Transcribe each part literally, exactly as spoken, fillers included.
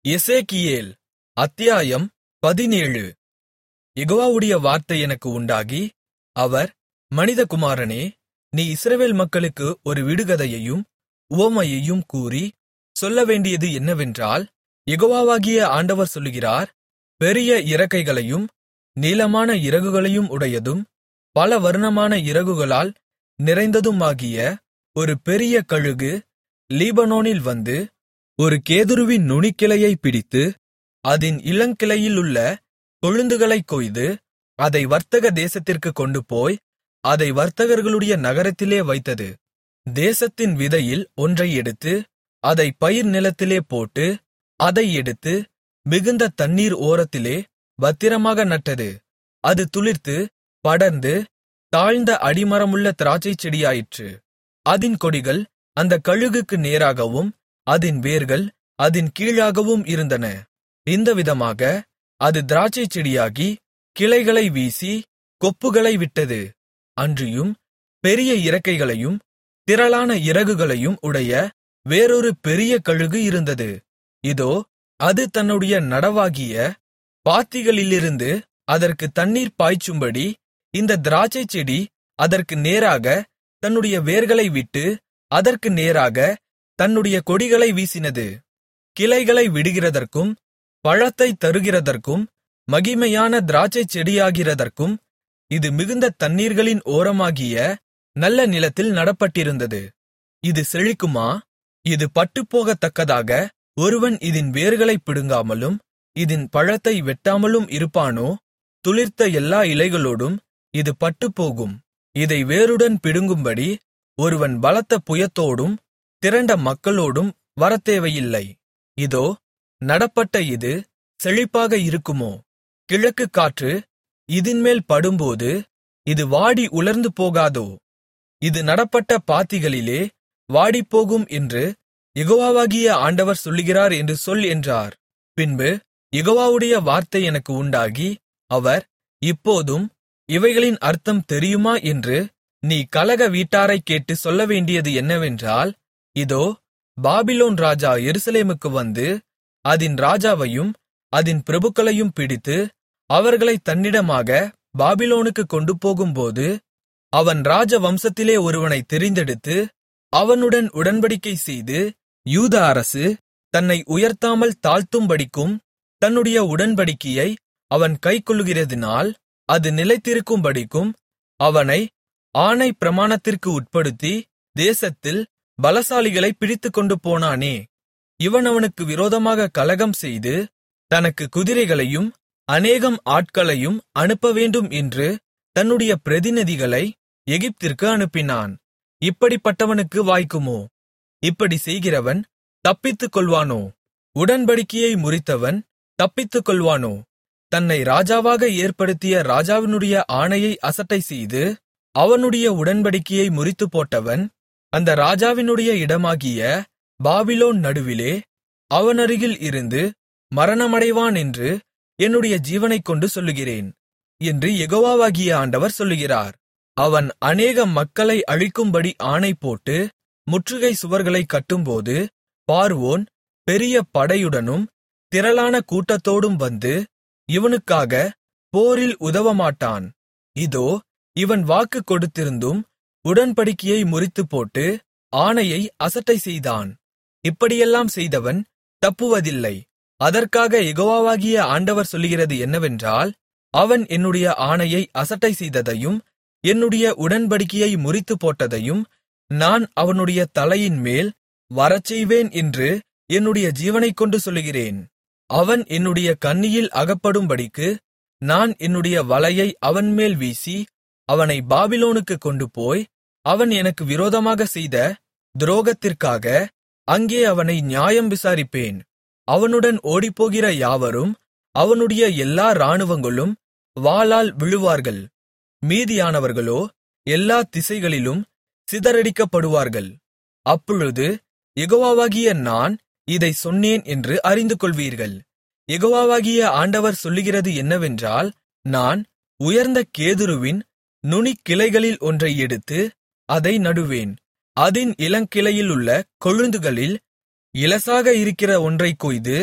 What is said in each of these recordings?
எசேக்கியேல் அத்தியாயம் பதினேழு. யெகோவாவுடைய வார்த்தை எனக்கு உண்டாகி, அவர், மனிதகுமாரனே, நீ இஸ்ரவேல் மக்களுக்கு ஒரு விடுகதையையும் உவமையையும் கூறி, சொல்லவேண்டியது என்னவென்றால், யெகோவாகிய ஆண்டவர் சொல்லுகிறார், பெரிய இறக்கைகளையும் நீளமான இறகுகளையும் உடையதும் பல வர்ணமான இறகுகளால் நிறைந்ததுமாகிய ஒரு பெரிய கழுகு லீபனோனில் வந்து, ஒரு கேதுருவின் நுனிக்கிளையைப் பிடித்து, அதின் இளங்கிளையிலுள்ள கொழுந்துகளைக் கொய்து, அதை வர்த்தக தேசத்திற்குக் கொண்டுபோய், அதை வர்த்தகர்களுடைய நகரத்திலே வைத்தது. தேசத்தின் விதையில் ஒன்றை எடுத்து, அதைப் பயிர் நிலத்திலே போட்டு, அதை எடுத்து, மிகுந்த தண்ணீர் ஓரத்திலே பத்திரமாக நட்டது. அது துளிர்த்து, படர்ந்து, தாழ்ந்த அடிமரமுள்ள திராட்சைச் செடியாயிற்று. அதின் கொடிகள் அந்தக் கழுகுக்கு நேராகவும், அதின் வேர்கள் அதின் கீழாகவும் இருந்தன. இந்த விதமாக அது திராட்சைச் செடியாகி, கிளைகளை வீசி, கொப்புகளை விட்டது. அன்றியும் பெரிய இறக்கைகளையும் திரளான இறகுகளையும் உடைய வேறொரு பெரிய கழுகு இருந்தது. இதோ, அது தன்னுடைய நடவாகிய பாத்திகளிலிருந்து அதற்கு தண்ணீர் பாய்ச்சும்படி, இந்த திராட்சைச் செடி அதற்கு நேராக தன்னுடைய வேர்களை விட்டு, அதற்கு நேராக தன்னுடைய கொடிகளை வீசினது. கிளைகளை விடுகிறதற்கும், பழத்தைத் தருகிறதற்கும், மகிமையான திராட்சைச் செடியாகிறதற்கும், இது மிகுந்த தண்ணீர்களின் ஓரமாகிய நல்ல நிலத்தில் நடப்பட்டிருந்தது. இது செழிக்குமா? இது பட்டுப்போகத்தக்கதாக ஒருவன் இதின் வேர்களைப் பிடுங்காமலும், இதின் பழத்தை வெட்டாமலும் இருப்பானோ? துளிர்த்த எல்லா இலைகளோடும் இது பட்டுப்போகும். இதை வேருடன் பிடுங்கும்படி ஒருவன் பலத்த புயத்தோடும் திரண்ட மக்களோடும் வரத்தேவையில்லை. இதோ, நடப்பட்ட இது செழிப்பாக இருக்குமோ? கிழக்குக் காற்று இதின்மேல் படும்போது இது வாடி உலர்ந்து போகாதோ? இது நடப்பட்ட பாத்திகளிலே வாடிப்போகும் என்று யெகோவாகிய ஆண்டவர் சொல்லுகிறார் என்று சொல் என்றார். பின்பு யெகோவாவுடைய வார்த்தை எனக்கு உண்டாகி, அவர், இப்போதும் இவைகளின் அர்த்தம் தெரியுமா என்று நீ கலக வீட்டாரைக் கேட்டு சொல்லவேண்டியது என்னவென்றால், இதோ, பாபிலோன் ராஜா எருசலேமுக்கு வந்து, அதின் ராஜாவையும் அதின் பிரபுக்களையும் பிடித்து, அவர்களைத் தன்னிடமாக பாபிலோனுக்குக் கொண்டுபோகும்போது, அவன் ராஜவம்சத்திலே ஒருவனைத் தெரிந்தெடுத்து, அவனுடன் உடன்படிக்கை செய்து, யூதா அரசு தன்னை உயர்த்தாமல் தாழ்த்தும்படிக்கும் தன்னுடைய உடன்படிக்கையை அவன் கைக்கொள்ளுகிறதினால் அது நிலைத்திருக்கும்படிக்கும் அவனை ஆணை பிரமாணத்திற்கு உட்படுத்தி தேசத்தில் பலசாலிகளைப் பிடித்துக்கொண்டு போனானே. இவன் அவனுக்கு விரோதமாக கலகம் செய்து, தனக்கு குதிரைகளையும் அநேகம் ஆட்களையும் அனுப்பவேண்டும் என்று தன்னுடைய பிரதிநிதிகளை எகிப்திற்கு அனுப்பினான். இப்படிப்பட்டவனுக்கு வாய்க்குமோ? இப்படி செய்கிறவன் தப்பித்துக் கொள்வானோ? உடன்படிக்கையை முறித்தவன் தப்பித்துக் கொள்வானோ? தன்னை ராஜாவாக ஏற்படுத்திய ராஜாவினுடைய ஆணையை அசட்டை செய்து, அவனுடைய உடன்படிக்கையை முறித்துப்போட்டவன் அந்த ராஜாவினுடைய இடமாகிய பாபிலோன் நடுவிலே அவனருகில் இருந்து மரணமடைவான் என்று என்னுடைய ஜீவனைக் கொண்டு சொல்லுகிறேன் என்று யெகோவாகிய ஆண்டவர் சொல்லுகிறார். அவன் அநேக மக்களை அழிக்கும்படி ஆணை போட்டு முற்றுகை சுவர்களைக் கட்டும்போது, பார்வோன் பெரிய படையுடனும் திரளான கூட்டத்தோடும் வந்து இவனுக்காக போரில் உதவமாட்டான். இதோ, இவன் வாக்கு கொடுத்திருந்தும் உடன்படிக்கையை முறித்துப்போட்டு ஆணையை அசட்டை செய்தான். இப்படியெல்லாம் செய்தவன் தப்புவதில்லை. அதற்காக யெகோவாகிய ஆண்டவர் சொல்லுகிறது என்னவென்றால், அவன் என்னுடைய ஆணையை அசட்டை செய்ததையும் என்னுடைய உடன்படிக்கையை முறித்துப்போட்டதையும் நான் அவனுடைய தலையின்மேல் வரச்செய்வேன் என்று என்னுடைய ஜீவனைக் கொண்டு சொல்லுகிறேன். அவன் என்னுடைய கண்ணியில் அகப்படும்படிக்கு நான் என்னுடைய வலையை அவன்மேல் வீசி, அவனை பாபிலோனுக்குக் கொண்டுபோய், அவன் எனக்கு விரோதமாக செய்த துரோகத்திற்காக அங்கே அவனை நியாயம் விசாரிப்பேன். அவனுடன் ஓடிப்போகிற யாவரும், அவனுடைய எல்லா இராணுவங்களும் வாளால் விழுவார்கள். மீதியானவர்களோ எல்லா திசைகளிலும் சிதறடிக்கப்படுவார்கள். அப்பொழுது யெகோவாகிய நான் இதைச் சொன்னேன் என்று அறிந்துகொள்வீர்கள். யெகோவாகிய ஆண்டவர் சொல்லுகிறது என்னவென்றால், நான் உயர்ந்த கேதுருவின் நுனிக்கிளைகளில் ஒன்றை எடுத்து அதை நடுவேன். அதின் இளங்கிளையிலுள்ள கொழுந்துகளில் இலசாக இருக்கிற ஒன்றைக் கொய்து,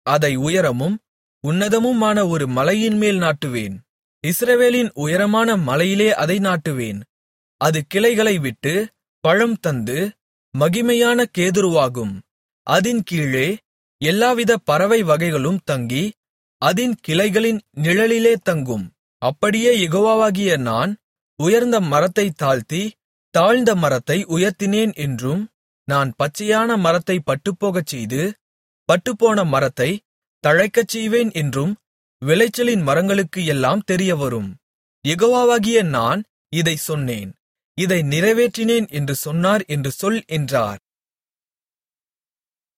அதை உயரமும் உன்னதமுமான ஒரு மலையின்மேல் நாட்டுவேன். இஸ்ரவேலின் உயரமான மலையிலே அதை நாட்டுவேன். அது கிளைகளை விட்டு பழம் தந்து மகிமையான கேதுருவாகும். அதின் கீழே எல்லாவித பறவை வகைகளும் தங்கி அதின் கிளைகளின் நிழலிலே தங்கும். அப்படியே யெகோவாகிய நான் உயர்ந்த மரத்தைத் தாழ்த்தி தாழ்ந்த மரத்தை உயர்த்தினேன் என்றும், நான் பச்சையான மரத்தைப் பட்டுப்போகச்செய்து பட்டுப்போன மரத்தைத் தழைக்கச் செய்வேன் என்றும் விளைச்சலின் மரங்களுக்கு எல்லாம் தெரியவரும். யெகோவாகிய நான் இதைச் சொன்னேன், இதை நிறைவேற்றினேன் என்று சொன்னார் என்று சொல் என்றார்.